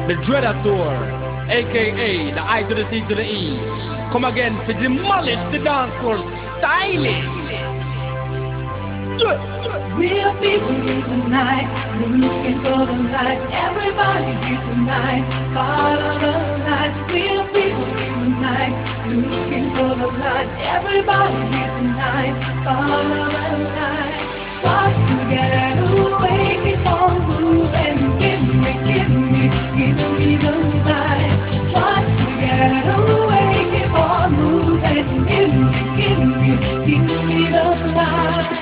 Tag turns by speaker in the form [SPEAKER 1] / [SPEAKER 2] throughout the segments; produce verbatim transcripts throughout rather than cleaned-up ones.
[SPEAKER 1] the Dreadator, aka the I to the C to the E. Come again for demolish the dance floor stylish.
[SPEAKER 2] Real people here tonight, looking for the light. Everybody here tonight, follow the light. Real people here tonight, looking for the light. Everybody here tonight, follow the light. Start to get away, keep on moving. Give me, give me, give me the light. Start to get away, keep on moving. Give me, give me, give me the light.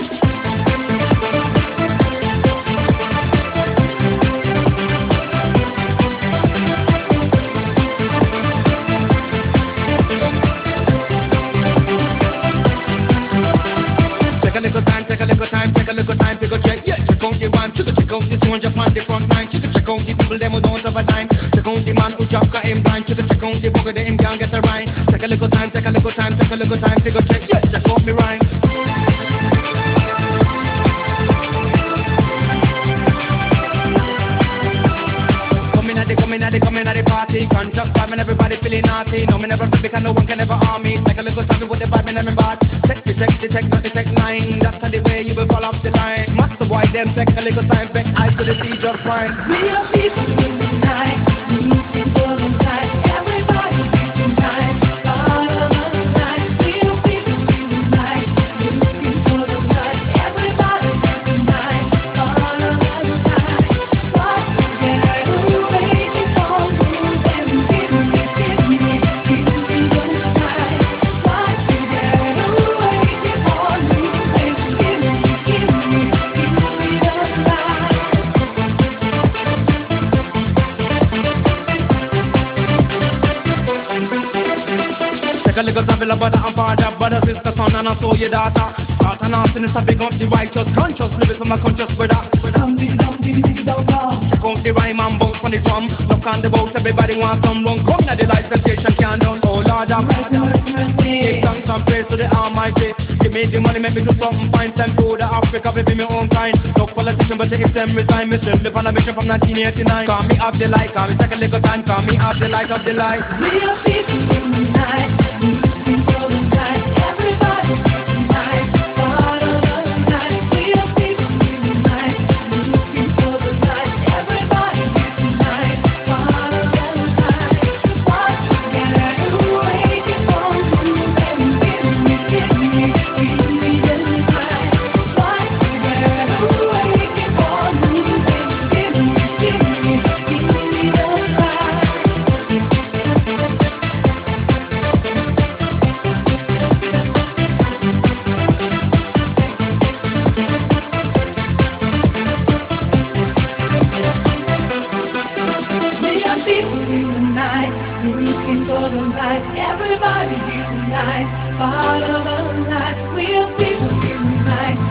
[SPEAKER 1] Take a little time, take a little time, take a little time to go check. Yeah, check out the rhyme, check check out the soldier on the front line. Check check out the people them who don't have a dime. Check out the man who job got him blind. Check check out the bugger that him can't get a rhyme. Take a little time, take a little time, take a little time to go check. Yeah, check out me rhyme. Coming at the, coming at the, coming at the party. Contract time and everybody feeling naughty. No, me never feel because no one can ever harm me. Take a little time to put the vibe in my body. Take the check, the check, not the check nine. That's how the way you will fall off the line. Master boy, them take a little time back. I to the sea just fine.
[SPEAKER 2] Real people in the night, looking for the light. Everybody here tonight, follow the light. Real people in the night, looking for the light. Everybody here tonight, follow the light. Start to get away, keep on moving. Give me, give me, give me the light. Start to get away, keep on moving. Give me, give me, give me the light.
[SPEAKER 1] Take a little time to love brother and father, brother, sister, son, and also your daughter. Start an arson is a big up the righteous, conscious, living from my conscious brother.
[SPEAKER 2] Dum dee dum dee dee dum dum.
[SPEAKER 1] Check out the rhyme and bounce on the drum. Look on the boat, everybody wants some run. Come now the light sensation can't done. Oh Lord, I'm
[SPEAKER 2] Mercy, mercy, mercy.
[SPEAKER 1] give thanks and praise to the Almighty. Give me the money, make me do something fine. Send food to Africa, baby, me own kind. No politician, but if them resign, me still live on a mission from nineteen eighty-nine. Call me up the light, call me take a little time. Call me up the light of the light.
[SPEAKER 2] Real people in the night, looking for the light. Everybody here tonight, follow the light. Real people in the night, looking for the light. Everybody here tonight, follow the light. Start to get away, keep on moving. Give me, give me, give me the light. Start to get away, keep on moving. Give me, give me, give me the light. Million people in the night, looking for the light. Everybody here tonight, follow the light. Real people in the night,